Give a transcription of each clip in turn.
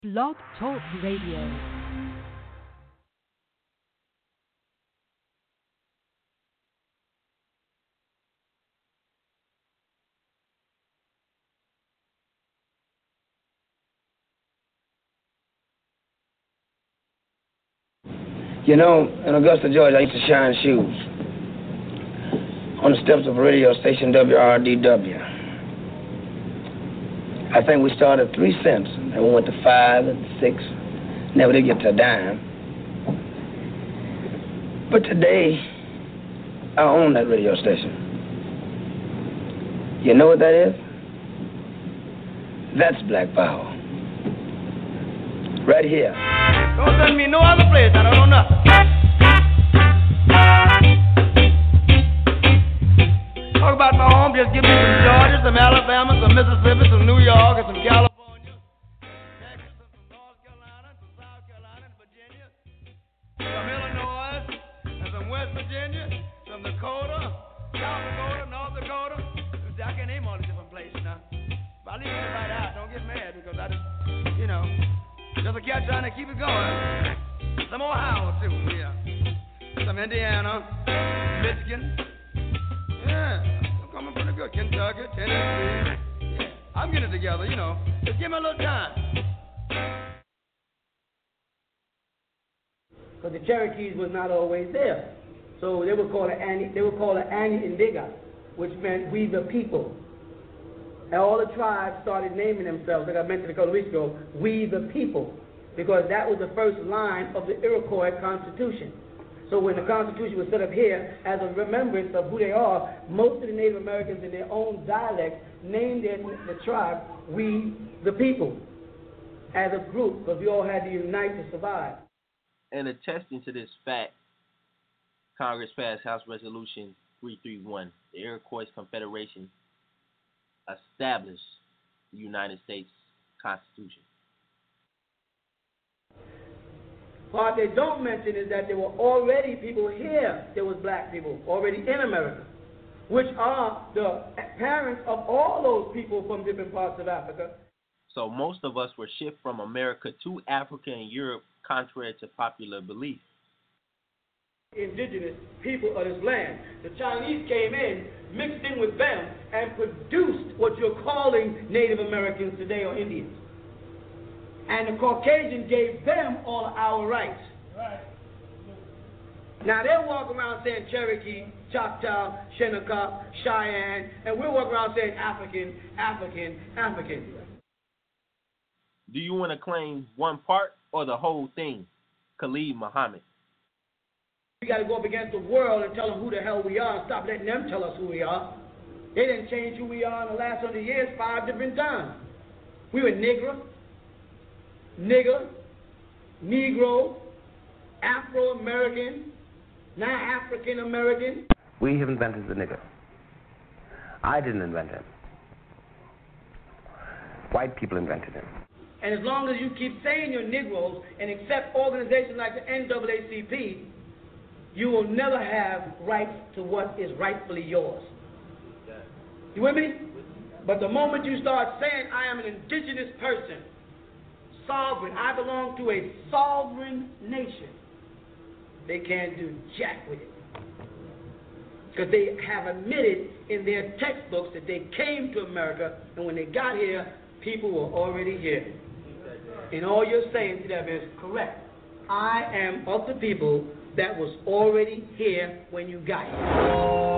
Blog Talk Radio. You know, in Augusta, Georgia, I used to shine shoes on the steps of a radio station, WRDW. I think we started at 3 cents, and we went to 5 and 6, never did get to a dime. But today, I own that radio station. You know what that is? That's Black Power. Right here. Don't send me no other place, I don't know nothing. Talk about my home, just give me some Georgia, some Alabama, some Mississippi, some New York, and some California, Texas, and some North Carolina, some South Carolina, and Virginia, some Illinois, and some West Virginia, some Dakota, South Dakota, North Dakota. I can't name all the different places now. But I leave it right out. Don't get mad because I just, just a cat trying to keep it going. Some Ohio, too, yeah. Some Indiana, Michigan. Yeah, I'm coming pretty good. Kentucky, Tennessee. Yeah, I'm getting it together, Just give me a little time. Because the Cherokees was not always there. So they were called Annie Indiga, which meant we the people. And all the tribes started naming themselves, like I mentioned a couple of weeks ago, we the people, because that was the first line of the Iroquois Constitution. So when the Constitution was set up here, as a remembrance of who they are, most of the Native Americans in their own dialect named the tribe we the people as a group, because we all had to unite to survive. And attesting to this fact, Congress passed House Resolution 331. The Iroquois Confederation established the United States Constitution. What they don't mention is that there were already people here. There was black people already in America, which are the parents of all those people from different parts of Africa. So most of us were shipped from America to Africa and Europe, contrary to popular belief. Indigenous people of this land. The Chinese came in, mixed in with them, and produced what you're calling Native Americans today or Indians. And the Caucasian gave them all our rights. Right. Now they're walking around saying Cherokee, Choctaw, Shinnecock, Cheyenne, and we're walking around saying African, African, African. Do you want to claim one part or the whole thing? Khalid Muhammad. We got to go up against the world and tell them who the hell we are and stop letting them tell us who we are. They didn't change who we are in the last 100 years 5 different times. We were nigger, Negro, Afro-American, now African-American. We have invented the nigger. I didn't invent him. White people invented him. And as long as you keep saying you're Negroes and accept organizations like the NAACP, you will never have rights to what is rightfully yours. You with me? But the moment you start saying, I am an indigenous person, sovereign, I belong to a sovereign nation, they can't do jack with it. Because they have admitted in their textbooks that they came to America, and when they got here, people were already here. And all you're saying to them is correct. I am of the people that was already here when you got here.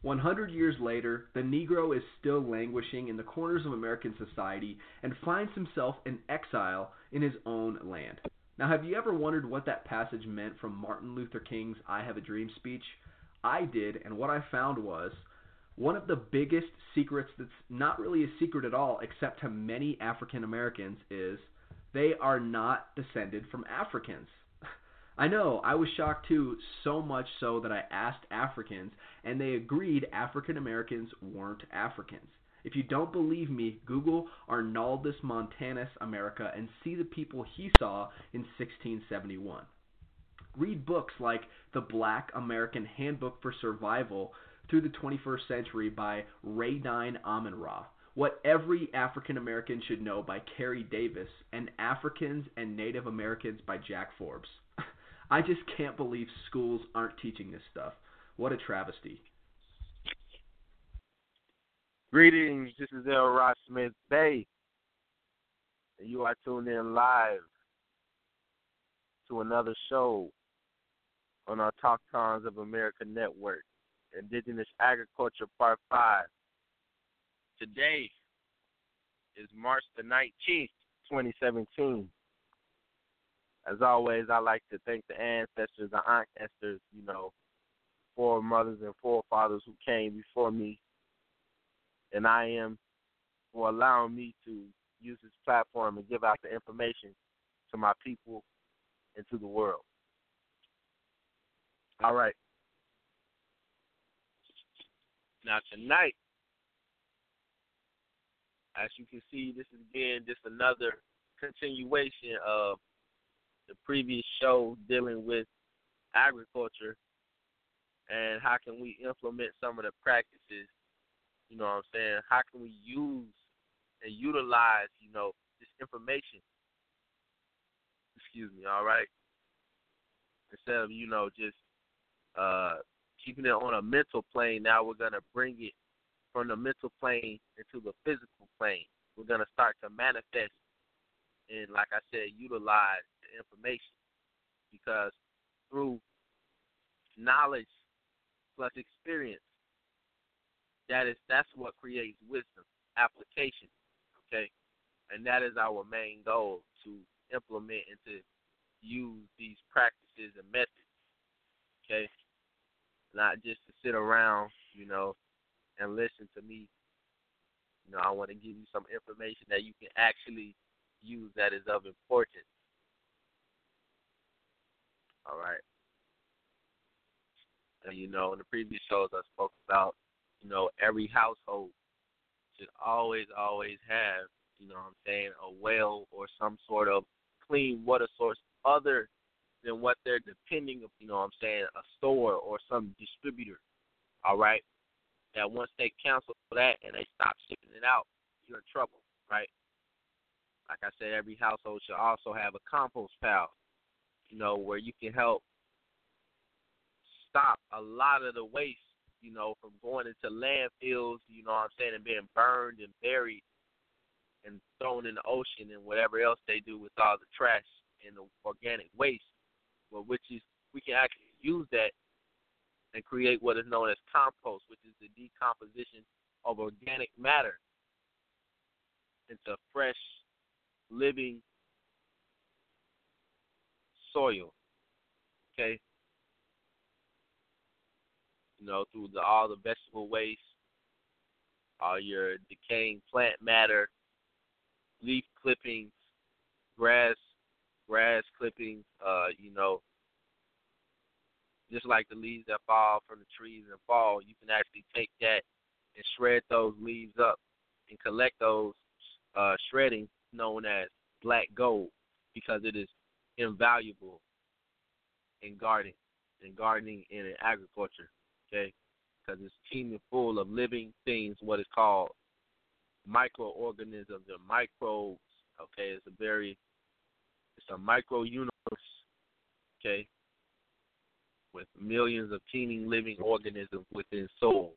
100 years later, the Negro is still languishing in the corners of American society and finds himself in exile in his own land. Now, have you ever wondered what that passage meant from Martin Luther King's I Have a Dream speech? I did, and what I found was one of the biggest secrets that's not really a secret at all, except to many African Americans, is they are not descended from Africans. I know, I was shocked too, so much so that I asked Africans, and they agreed African Americans weren't Africans. If you don't believe me, Google Arnaldus Montanus America and see the people he saw in 1671. Read books like The Black American Handbook for Survival through the 21st Century by Radine Amin-Ra, What Every African American Should Know by Carrie Davis, and Africans and Native Americans by Jack Forbes. I just can't believe schools aren't teaching this stuff. What a travesty. Greetings, this is L. Ross Smith Bay, and you are tuned in live to another show on our Talk Towns of America Network, Indigenous Agriculture Part 5. Today is March the 19th, 2017. As always, I like to thank the ancestors, the ancestors, foremothers and forefathers who came before me, and I am for allowing me to use this platform and give out the information to my people and to the world. All right. Now tonight, as you can see, this is again just another continuation of the previous show dealing with agriculture and how can we implement some of the practices. You know what I'm saying? How can we use and utilize, this information? Excuse me, all right? Instead of, just keeping it on a mental plane, now we're going to bring it from the mental plane into the physical plane. We're going to start to manifest and, like I said, utilize the information, because through knowledge plus experience, that's what creates wisdom, application, okay? And that is our main goal, to implement and to use these practices and methods, okay? Not just to sit around, and listen to me. I want to give you some information that you can actually use that is of importance. All right. And, in the previous shows I spoke about, every household should always have, a well or some sort of clean water source other than what they're depending on, a store or some distributor, all right? That once they cancel that and they stop shipping it out, you're in trouble, right? Like I said, every household should also have a compost pile, where you can help stop a lot of the waste, from going into landfills, and being burned and buried and thrown in the ocean and whatever else they do with all the trash and the organic waste. Well, which is, we can actually use that and create what is known as compost, which is the decomposition of organic matter into fresh, living soil, okay? Through all the vegetable waste, all your decaying plant matter, leaf clippings, grass clippings, just like the leaves that fall from the trees in fall, you can actually take that and shred those leaves up and collect those shredding known as black gold, because it is invaluable in gardening and in agriculture, okay? Because it's teeming full of living things, what is called microorganisms and microbes, okay? It's a micro universe, okay, with millions of teeming living organisms within soil.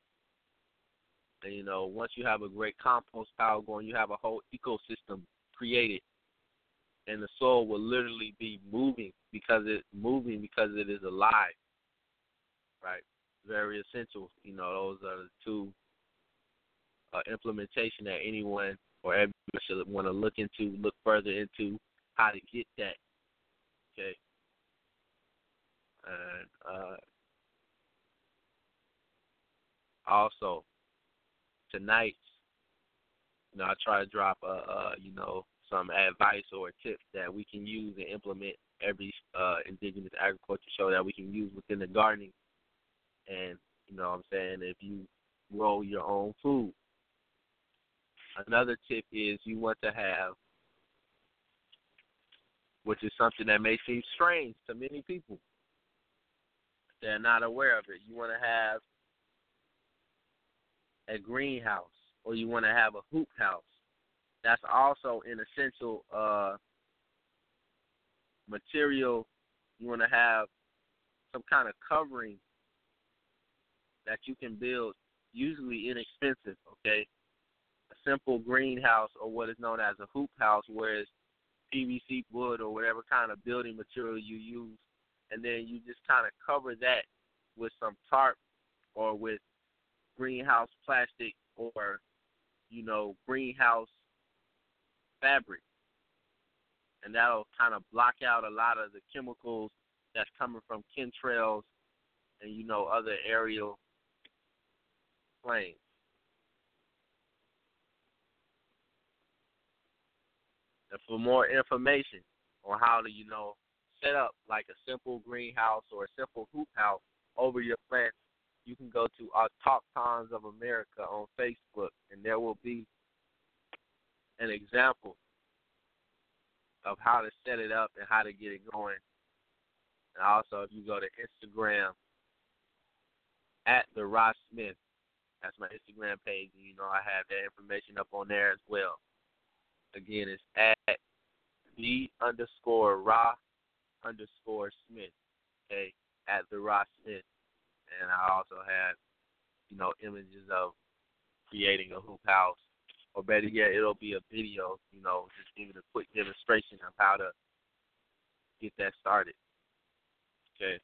And, once you have a great compost pile going, you have a whole ecosystem created. And the soil will literally be moving because it is alive, right? very essential. Those are the two implementation that anyone or everyone should want to look further into how to get that. Okay. And also tonight, I try to drop some advice or tips that we can use and implement every indigenous agriculture show that we can use within the gardening. And if you grow your own food. Another tip is you want to have, which is something that may seem strange to many people. They're not aware of it. You want to have a greenhouse, or you want to have a hoop house. That's also an essential material. You want to have some kind of covering that you can build, usually inexpensive, okay? A simple greenhouse, or what is known as a hoop house, where it's PVC wood or whatever kind of building material you use, and then you just kind of cover that with some tarp or with greenhouse plastic or, greenhouse fabric. And that'll kind of block out a lot of the chemicals that's coming from chemtrails and, other aerial planes. And for more information on how to, set up like a simple greenhouse or a simple hoop house over your plants, you can go to our Talk Tons of America on Facebook, and there will be an example of how to set it up and how to get it going. And also, if you go to Instagram at the Ross Smith, that's my Instagram page, and I have that information up on there as well. Again, it's at _Ra_Smith, okay, at the Ross Smith. And I also have, images of creating a hoop house. Or better yet, it'll be a video, just giving a quick demonstration of how to get that started. Okay.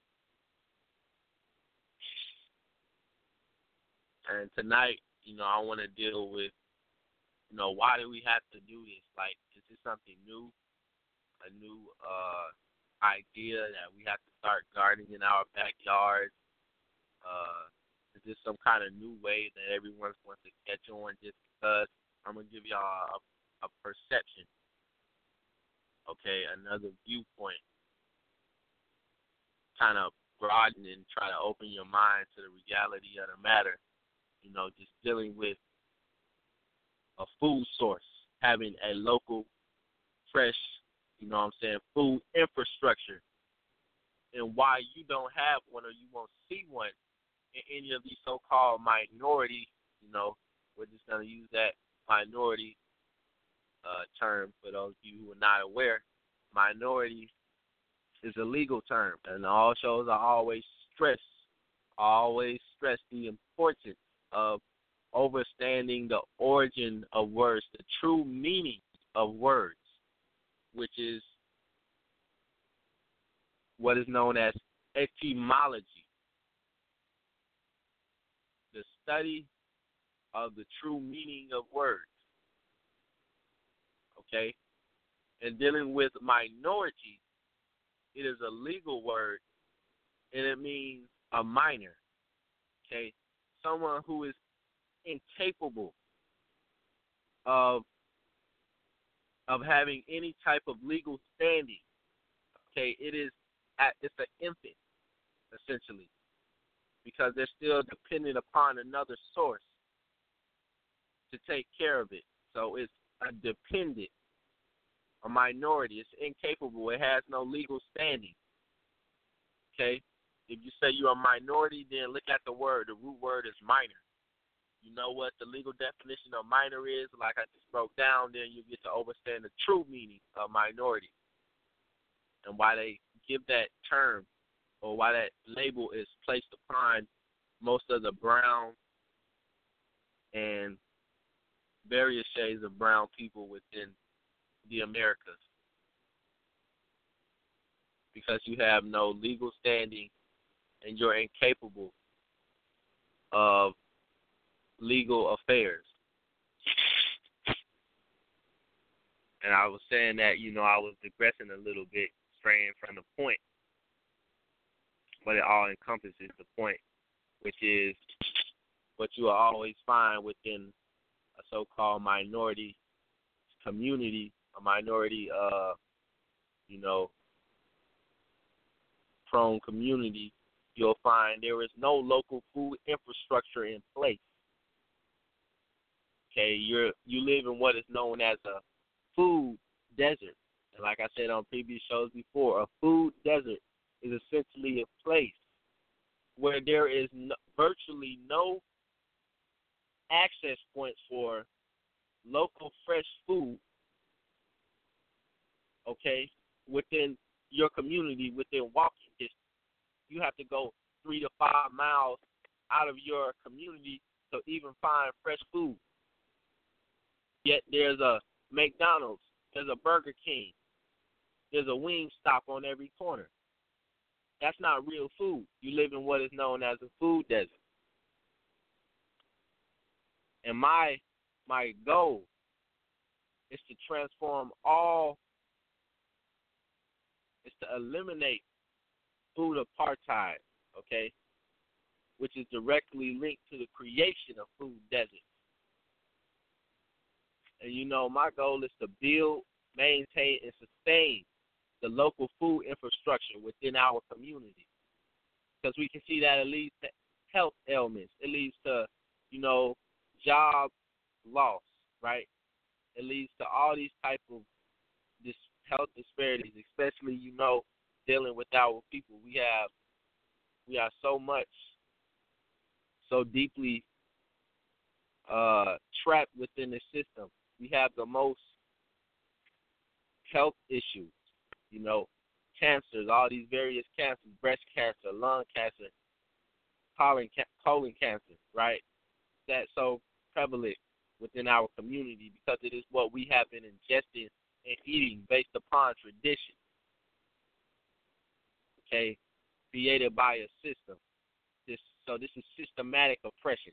And tonight, I want to deal with, why do we have to do this? Like, is this something new? A new idea that we have to start gardening in our backyard? Is this some kind of new way that everyone's going to catch on just because? I'm going to give y'all a perception, okay, another viewpoint, kind of broaden and try to open your mind to the reality of the matter, just dealing with a food source, having a local, fresh, food infrastructure, and why you don't have one or you won't see one in any of these so-called minority, we're just going to use that minority term for those of you who are not aware. Minority is a legal term, and all shows are always stress the importance of understanding the origin of words, the true meaning of words, which is what is known as etymology, the study of the true meaning of words, okay? And dealing with minority, it is a legal word, and it means a minor, okay? Someone who is incapable of having any type of legal standing, okay? It's an infant, essentially, because they're still dependent upon another source to take care of it. So it's a dependent, a minority. It's incapable. It has no legal standing. Okay? If you say you're a minority, then look at the word. The root word is minor. You know what the legal definition of minor is? Like I just broke down, then you get to understand the true meaning of minority and why they give that term or why that label is placed upon most of the brown and various shades of brown people within the Americas, because you have no legal standing and you're incapable of legal affairs. And I was saying that, I was digressing a little bit, straying from the point, but it all encompasses the point, which is what you will always find within a so-called minority community, a minority, prone community. You'll find there is no local food infrastructure in place. Okay, you live in what is known as a food desert. And like I said on previous shows before, a food desert is essentially a place where there is virtually no access points for local fresh food, okay, within your community, within walking distance. You have to go 3 to 5 miles out of your community to even find fresh food. Yet there's a McDonald's, there's a Burger King, there's a Wingstop on every corner. That's not real food. You live in what is known as a food desert. And my goal is to transform is to eliminate food apartheid, okay, which is directly linked to the creation of food deserts. And my goal is to build, maintain, and sustain the local food infrastructure within our community. Because we can see that it leads to health ailments. It leads to, job loss, right? It leads to all these type of health disparities, especially, dealing with our people. We are so much, so deeply trapped within the system. We have the most health issues, cancers, all these various cancers, breast cancer, lung cancer, colon cancer, right? That's so prevalent within our community because it is what we have been ingesting and eating based upon tradition, okay, created by a system. This is systematic oppression.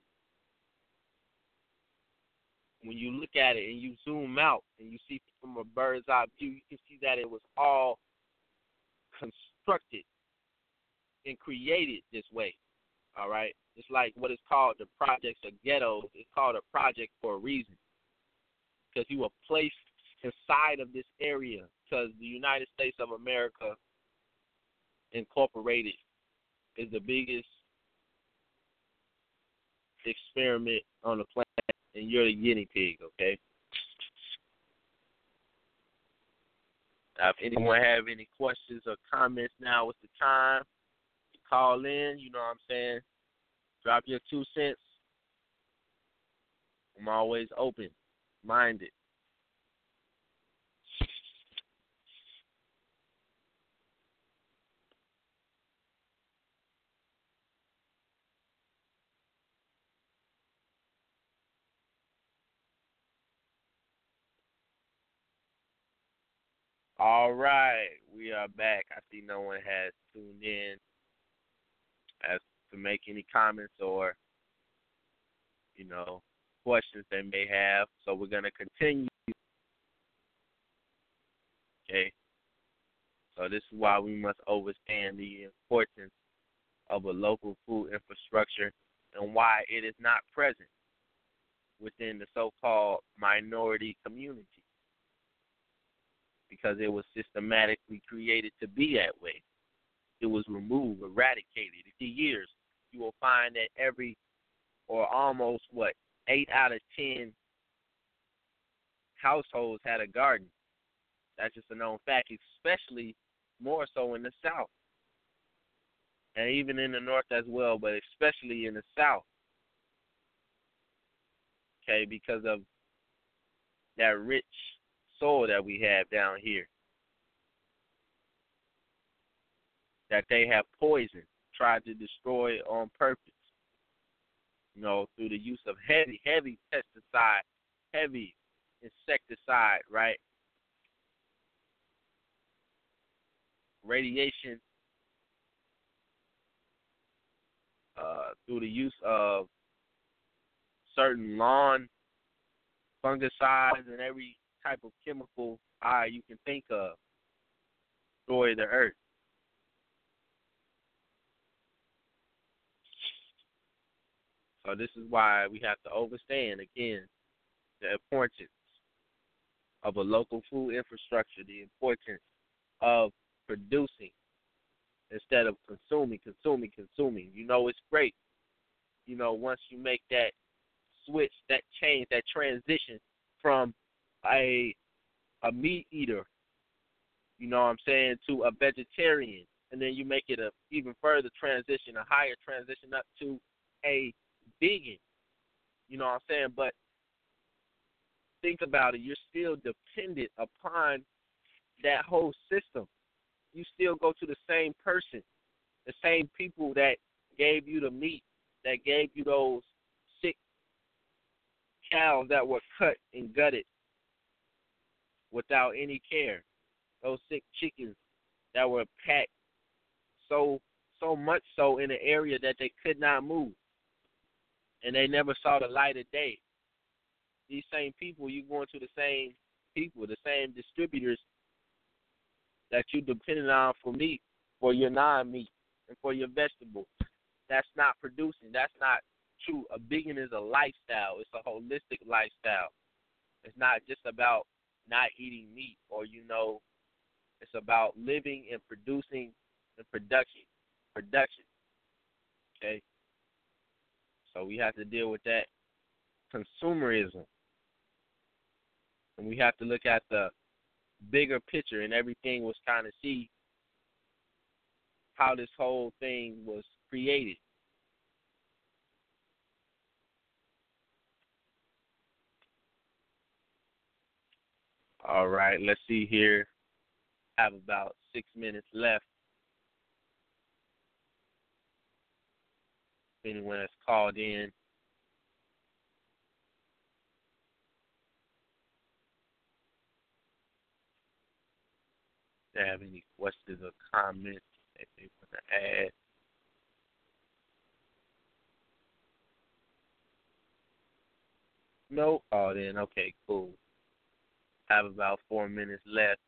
When you look at it and you zoom out and you see from a bird's eye view, you can see that it was all constructed and created this way, all right? It's like what is called the projects of ghettos. It's called a project for a reason because you were placed inside of this area because the United States of America Incorporated is the biggest experiment on the planet, and you're the guinea pig, okay? Now, if anyone have any questions or comments, now is the time to call in. You know what I'm saying? Drop your 2 cents. I'm always open-minded. All right, we are back. I see no one has tuned in as to make any comments or, questions they may have. So we're going to continue. Okay. So this is why we must understand the importance of a local food infrastructure and why it is not present within the so-called minority community. Because it was systematically created to be that way. It was removed, eradicated. For years, you will find that every, or almost, 8 out of 10 households had a garden. That's just a known fact, especially more so in the South. And even in the North as well, but especially in the South. Okay, because of that rich soil that we have down here that they have poisoned, tried to destroy on purpose, through the use of heavy pesticide, heavy insecticide, right? Radiation through the use of certain lawn fungicides and every type of chemical you can think of, destroy the earth. So this is why we have to understand, again, the importance of a local food infrastructure, the importance of producing instead of consuming. You know, it's great, you know, once you make that switch, that change, that transition from a meat eater, you know what I'm saying, to a vegetarian, and then you make it a even further transition, a higher transition up to a vegan, you know what I'm saying? But think about it, you're still dependent upon that whole system. You still go to the same person, the same people that gave you the meat, that gave you those sick cows that were cut and gutted without any care, those sick chickens that were packed so much so in an area that they could not move, and they never saw the light of day. These same people, you going to the same people, the same distributors that you depended on for meat, for your non-meat, and for your vegetables. That's not producing. That's not true. A vegan is a lifestyle. It's a holistic lifestyle. It's not just about not eating meat, or, you know, it's about living and producing and production. Okay? So we have to deal with that consumerism. And we have to look at the bigger picture, and everything was kind of see how this whole thing was created. All right, let's see here. I have about 6 minutes left. If anyone has called in, they have any questions or comments that they want to add. No? Oh, then, okay, cool. I have about 4 minutes left.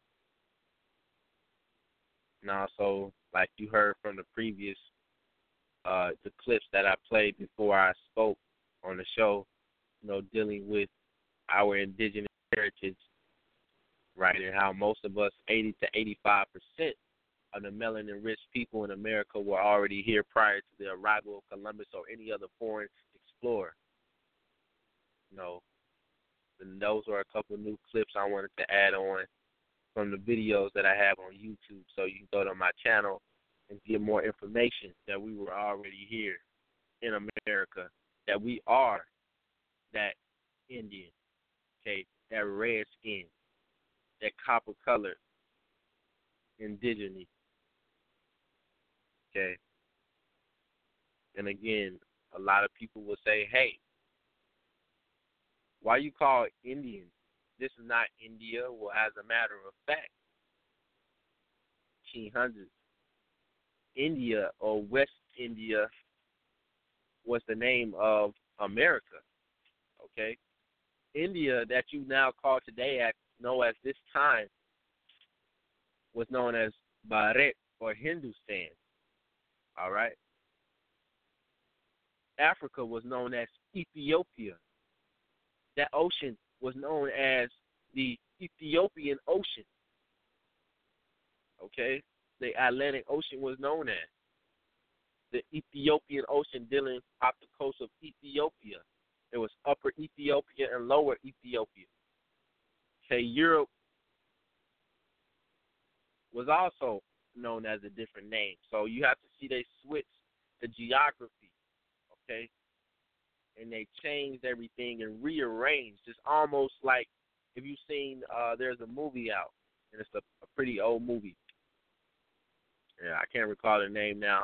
And also, like you heard from the previous, the clips that I played before I spoke on the show, you know, dealing with our indigenous heritage, right, and how most of us, 80 to 85% of the melanin-rich people in America were already here prior to the arrival of Columbus or any other foreign explorer. You know, and those are a couple of new clips I wanted to add on from the videos that I have on YouTube, so you can go to my channel and get more information that we were already here in America, that we are that Indian, okay, that red skin, that copper color indigenes, okay. And again, a lot of people will say, hey, why you call it Indian? This is not India. Well, as a matter of fact, 1800s, India, or West India, was the name of America, okay? India, that you now call today, know as this time, was known as Bharat, or Hindustan, all right? Africa was known as Ethiopia. That ocean was known as the Ethiopian Ocean, okay? The Atlantic Ocean was known as the Ethiopian Ocean, dealing off the coast of Ethiopia. There was Upper Ethiopia and Lower Ethiopia. Okay, Europe was also known as a different name. So you have to see they switched the geography, okay? And they changed everything and rearranged. It's almost like, if you've seen, there's a movie out, and it's a pretty old movie. Yeah, I can't recall the name now.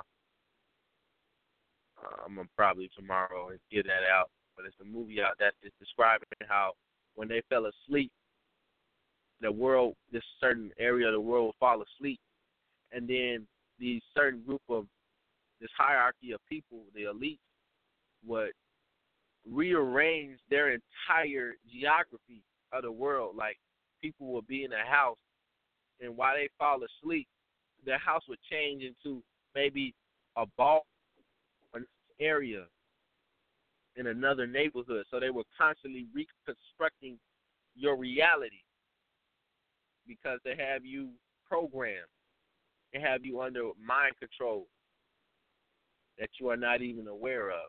I'm going to probably tomorrow get that out. But it's a movie out that's describing how when they fell asleep, the world, this certain area of the world will fall asleep. And then these certain group of this hierarchy of people, the elites, would rearrange their entire geography of the world. Like, people would be in a house, and while they fall asleep, their house would change into maybe a ball area in another neighborhood. So they were constantly reconstructing your reality because they have you programmed. They have you under mind control that you are not even aware of.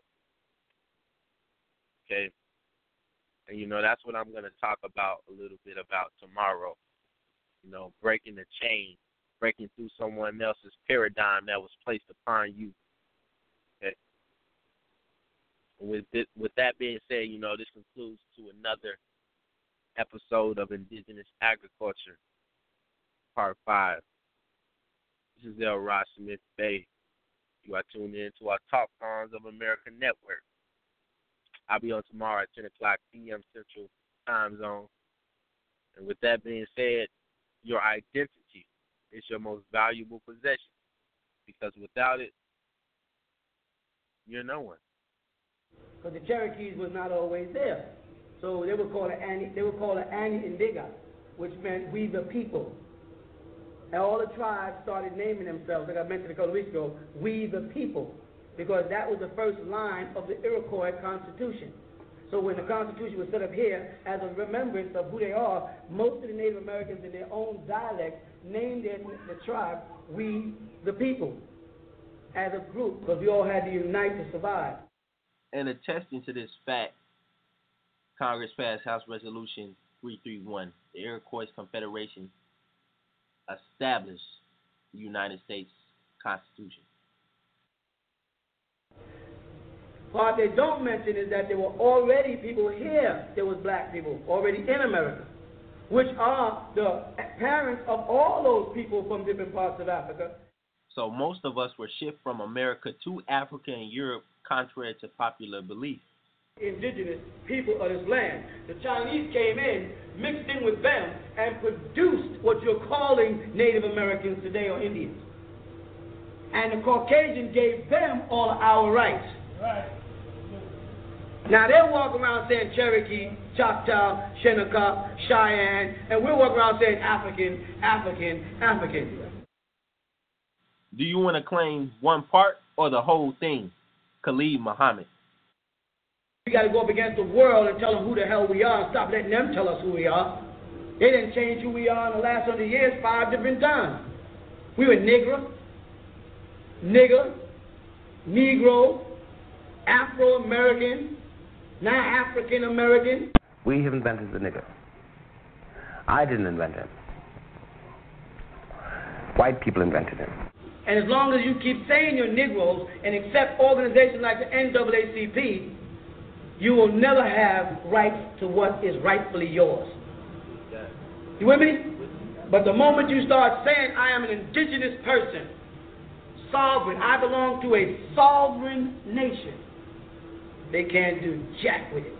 Okay? And, that's what I'm going to talk about a little bit about tomorrow. Breaking the chain, breaking through someone else's paradigm that was placed upon you. Okay? With that being said, this concludes to another episode of Indigenous Agriculture, Part 5. This is L. Ross Smith Bay. You are tuned in to our Talk Songs of America Network. I'll be on tomorrow at 10 o'clock p.m. Central Time Zone. And with that being said, your identity is your most valuable possession, because without it, you're no one. Because the Cherokees was not always there. So they were called Ani Indiga, which meant we the people. And all the tribes started naming themselves, like I mentioned a couple of weeks ago, we the people, because that was the first line of the Iroquois Constitution. So when the Constitution was set up here, as a remembrance of who they are, most of the Native Americans in their own dialect named the tribe we the people as a group, because we all had to unite to survive. And attesting to this fact, Congress passed House Resolution 331. The Iroquois Confederation established the United States Constitution. What they don't mention is that there were already people here, there was black people already in America, which are the parents of all those people from different parts of Africa. So most of us were shipped from America to Africa and Europe, contrary to popular belief. Indigenous people of this land. The Chinese came in, mixed in with them, and produced what you're calling Native Americans today or Indians. And the Caucasian gave them all our rights. Right. Now they walk around saying Cherokee, Choctaw, Shinnecock, Cheyenne, and we walk around saying African, African, African. Do you want to claim one part or the whole thing? Khalid Muhammad. We got to go up against the world and tell them who the hell we are and stop letting them tell us who we are. They didn't change who we are in the last 100 years 5 different times. We were nigger, Negro, Afro-American, now African-American. We have invented the nigger. I didn't invent him. White people invented him. And as long as you keep saying you're Negroes and accept organizations like the NAACP, you will never have rights to what is rightfully yours. You with me? But the moment you start saying, I am an indigenous person, sovereign, I belong to a sovereign nation, they can't do jack with it.